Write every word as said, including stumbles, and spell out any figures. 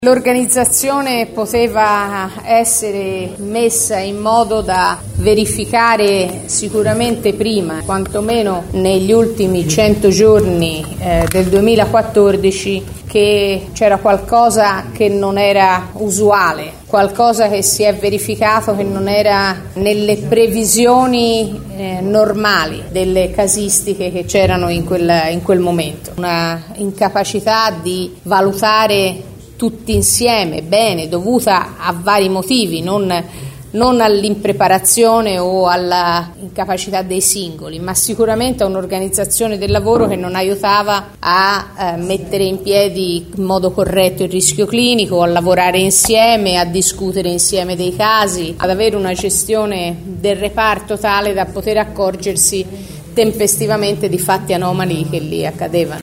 L'organizzazione poteva essere messa in modo da verificare sicuramente prima, quantomeno negli ultimi cento giorni eh, del duemilaquattordici, che c'era qualcosa che non era usuale, qualcosa che si è verificato che non era nelle previsioni eh, normali delle casistiche che c'erano in quel, in quel momento. Una incapacità di valutare tutti insieme, bene, dovuta a vari motivi, non, non all'impreparazione o alla incapacità dei singoli, ma sicuramente a un'organizzazione del lavoro che non aiutava a eh, mettere in piedi in modo corretto il rischio clinico, a lavorare insieme, a discutere insieme dei casi, ad avere una gestione del reparto tale da poter accorgersi tempestivamente di fatti anomali che lì accadevano.